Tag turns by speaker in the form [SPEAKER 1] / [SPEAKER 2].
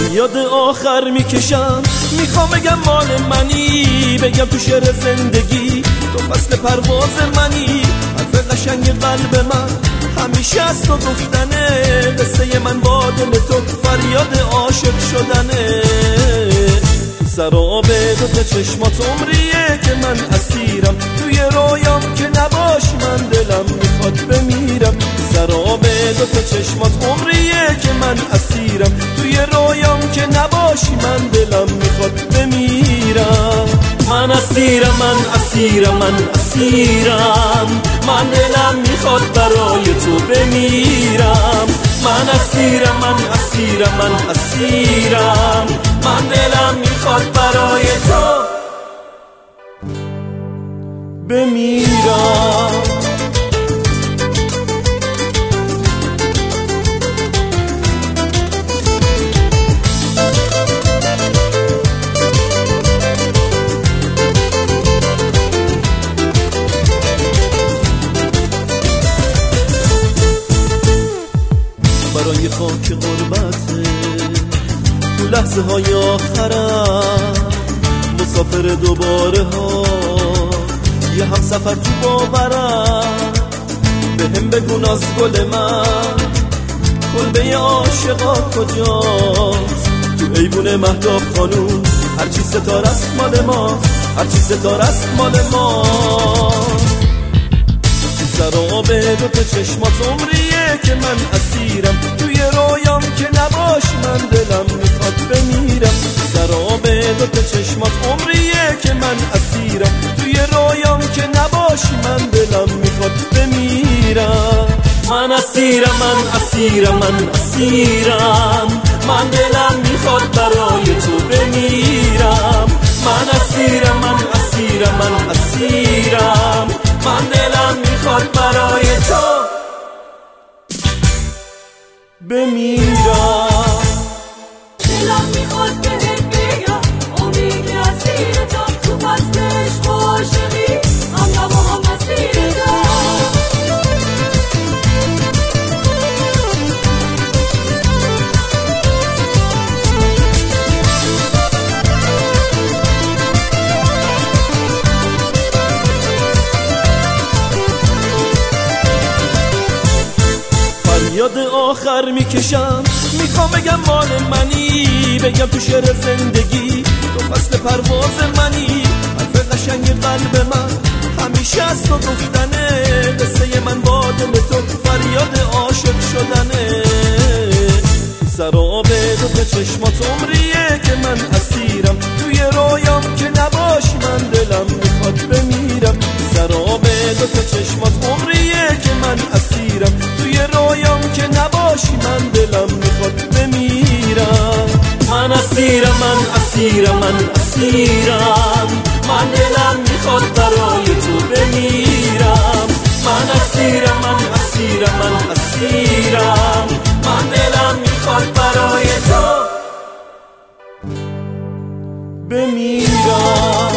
[SPEAKER 1] فریاد آخر میکشم، میخوام بگم مال منی، بگم تو شعر زندگی تو فصل پرواز منی. حرف قشنگ قلب من همیشه از تو گفتنه، قصه من با دل تو فریاد عاشق شدنه. تو سراب دوتا چشمات عمریه که من اسیرم، توی رویام که نباشی من دلم میخواد بمیرم. تو سراب دوتا چشمات عمریه که من اسیرم، توی رویام که نباشی من دلم میخواد بمیرم. من اسیرم، من اسیرم، من اسیرم، من دلم میخواد برای تو بمیرم. من اسیرم، من اسیرم، من اسیرم، من دلم میخواد برای تو بمیرم. برای خاک غربته تو لحظه های آخرم، مسافر دوباره ها یه هم سفر تو باورم. به هم بگو ناز گل من کلبه عاشقا کجاست؟ تو ایوون مهتاب خانوم هرچی ستاره است مال ما، هرچی ستاره است مال ما. سراب دوتا چشمات عمریه که من اسیرم، توی رویام که نباشی من دلم میخواد بمیرم. سراب دوتا چشمات عمریه که من اسیرم، توی رویام که نباشی من دلم میخواد بمیرم. من اسیرم، من اسیرم، من اسیرم، من دلم میخواد برای تو بمیرم. من اسیرم، من اسیرم، من اسیرم، من دلم میخواد برای تو بمیرم.
[SPEAKER 2] دلم میخواد بهت بگم امید اسیرتم، تو فصل عشق و عاشقی هم با هم اسیرتم.
[SPEAKER 1] یاد آخر میکشم، میخوام بگم مال منی، بگم تو شعر زندگی تو فصل پرواز منی. حرف قشنگ قلب من همیشه از تو گفتنه، قصه من با دل تو فریاد عاشق شدنه. سراب دوتا چشمات عمریه که من اسیرم، توی رویام که نباشی من دلم میخواد بمیرم. سراب دوتا چشمات عمریه که من اسیرم، توی رویام که نباشی من دلم میخواد بمیرم. من اسیرم، من اسیرم، من اسیرم، من دلم میخواد برای تو بمیرم. من اسیرم، من اسیرم، من اسیرم، من دلم میخواد برای تو بمیرم.